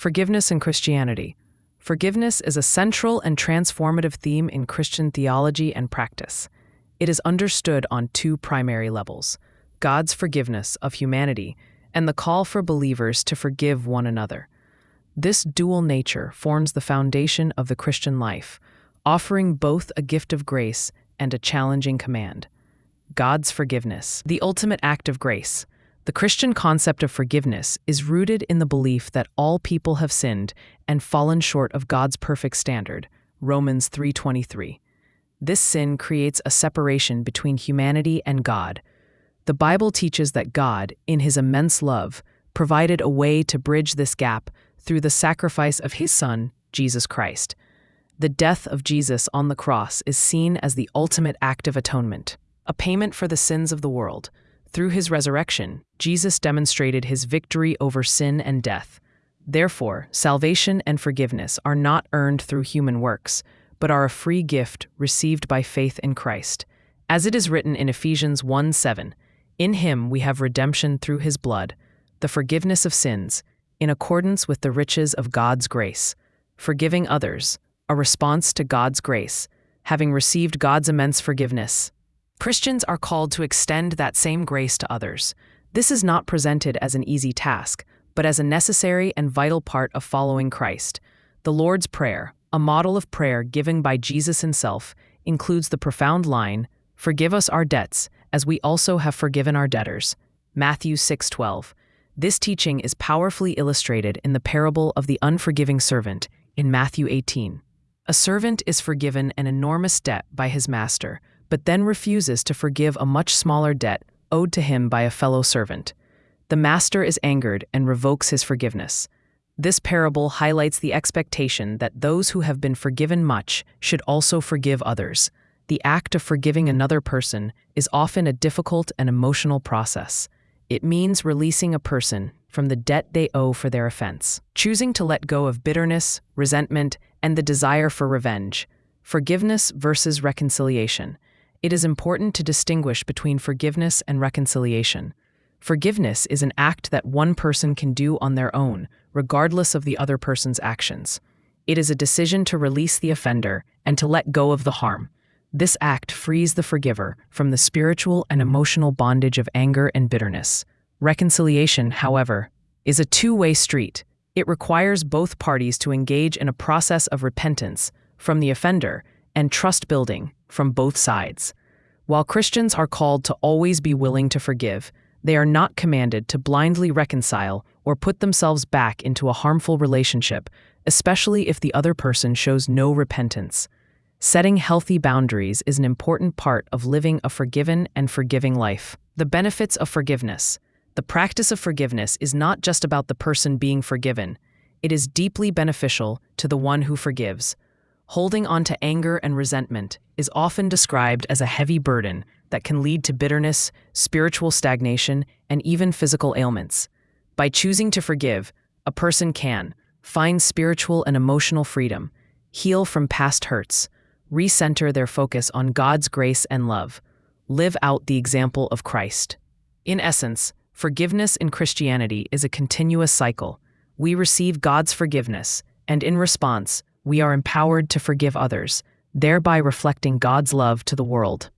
Forgiveness in Christianity. Forgiveness is a central and transformative theme in Christian theology and practice. It is understood on two primary levels: God's forgiveness of humanity and the call for believers to forgive one another. This dual nature forms the foundation of the Christian life, offering both a gift of grace and a challenging command. God's forgiveness, the ultimate act of grace. The Christian concept of forgiveness is rooted in the belief that all people have sinned and fallen short of God's perfect standard, Romans 3:23. This sin creates a separation between humanity and God. The Bible teaches that God, in His immense love, provided a way to bridge this gap through the sacrifice of His Son, Jesus Christ. The death of Jesus on the cross is seen as the ultimate act of atonement, a payment for the sins of the world. Through His resurrection, Jesus demonstrated His victory over sin and death. Therefore, salvation and forgiveness are not earned through human works, but are a free gift received by faith in Christ. As it is written in Ephesians 1:7, "In Him we have redemption through His blood, the forgiveness of sins, in accordance with the riches of God's grace." Forgiving others, a response to God's grace, having received God's immense forgiveness. Christians are called to extend that same grace to others. This is not presented as an easy task, but as a necessary and vital part of following Christ. The Lord's Prayer, a model of prayer given by Jesus Himself, includes the profound line, "Forgive us our debts, as we also have forgiven our debtors." Matthew 6:12. This teaching is powerfully illustrated in the parable of the unforgiving servant in Matthew 18. A servant is forgiven an enormous debt by his master, but then refuses to forgive a much smaller debt owed to him by a fellow servant. The master is angered and revokes his forgiveness. This parable highlights the expectation that those who have been forgiven much should also forgive others. The act of forgiving another person is often a difficult and emotional process. It means releasing a person from the debt they owe for their offense, choosing to let go of bitterness, resentment, and the desire for revenge. Forgiveness versus reconciliation. It is important to distinguish between forgiveness and reconciliation. Forgiveness is an act that one person can do on their own, regardless of the other person's actions. It is a decision to release the offender and to let go of the harm. This act frees the forgiver from the spiritual and emotional bondage of anger and bitterness. Reconciliation, however, is a two-way street. It requires both parties to engage in a process of repentance from the offender and trust building from both sides. While Christians are called to always be willing to forgive, they are not commanded to blindly reconcile or put themselves back into a harmful relationship, especially if the other person shows no repentance. Setting healthy boundaries is an important part of living a forgiven and forgiving life. The benefits of forgiveness. The practice of forgiveness is not just about the person being forgiven. It is deeply beneficial to the one who forgives. Holding on to anger and resentment is often described as a heavy burden that can lead to bitterness, spiritual stagnation, and even physical ailments. By choosing to forgive, a person can find spiritual and emotional freedom, heal from past hurts, recenter their focus on God's grace and love, live out the example of Christ. In essence, forgiveness in Christianity is a continuous cycle. We receive God's forgiveness, and in response, we are empowered to forgive others, thereby reflecting God's love to the world.